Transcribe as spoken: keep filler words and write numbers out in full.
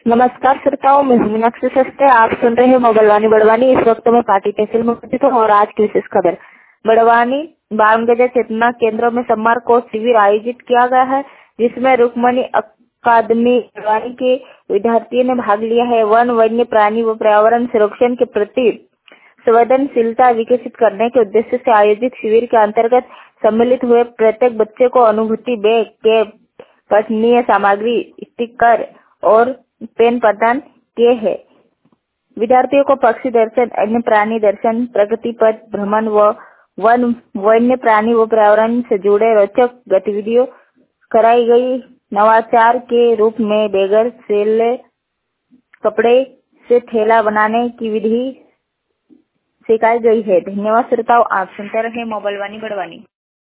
नमस्कार श्रोताओं, मैं हूं मीनाक्षी सस्ते। आप सुन रहे हैं मोबाइल वाणी बड़वानी। इस वक्त में पार्टी तहसील में उपस्थित हूं और आज की विशेष खबर। बड़वानी बामगजा चेतना केंद्रों में सम्मान कोर्स शिविर आयोजित किया गया है, जिसमें रुक्मणी अकादमी बड़वानी के विद्यार्थियों ने भाग लिया है। वन, वन्य प्राणी व पर्यावरण संरक्षण के प्रति संवेदनशीलता विकसित करने के उद्देश्य से आयोजित शिविर के अंतर्गत सम्मिलित हुए प्रत्येक बच्चे को अनुभूति बैग, कैप, पठनीय सामग्री, स्टिकर और पेन प्रदान किए हैं। विद्यार्थियों को पक्षी दर्शन, अन्य प्राणी दर्शन, प्रगति पथ भ्रमण व वन वन्य प्राणी व पर्यावरण से जुड़े रोचक गतिविधियों कराई गई। नवाचार के रूप में बेगर सेले कपड़े से थैला बनाने की विधि सिखाई गई है। धन्यवाद श्रोताओं, आप सुनते रहे मोबाइल वाणी बड़वानी।